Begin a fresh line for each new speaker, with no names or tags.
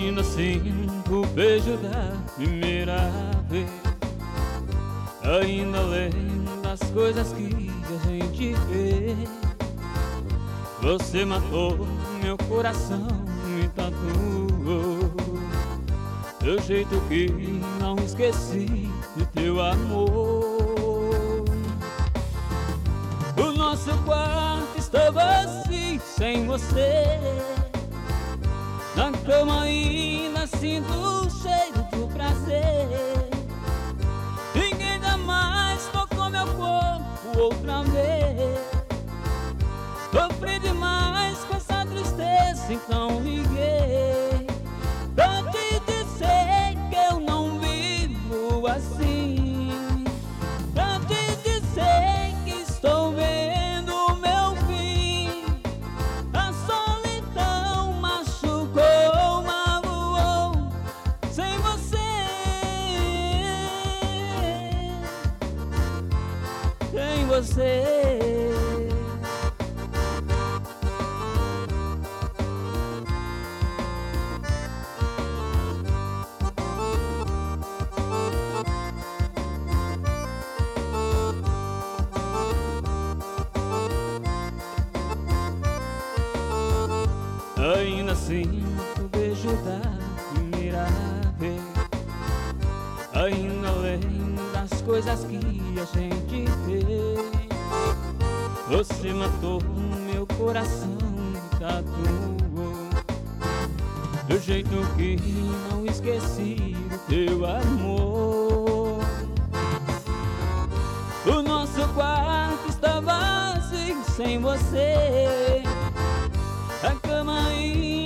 Ainda sinto o beijo da primeira vez. Ainda lembro das coisas que a gente fez. Você matou meu coração, me tatuou do jeito que não esqueci do teu amor. O nosso quarto está vazio sem você. Na cama ainda sinto o cheiro do prazer. Ninguém jamais tocou meu corpo outra vez. Sofri demais com essa tristeza, então liguei pra te dizer que eu não vivo assim. Pra te dizer que estou vendo o meu fim. A solidão machucou, magoou sem você. Sem você. Ainda sinto o beijo da primeira vez. Ainda lembro das coisas que a gente fez. Você matou meu coração, me tatuou do jeito que não esqueci do teu amor. O nosso quarto está vazio sem você. A cama ainda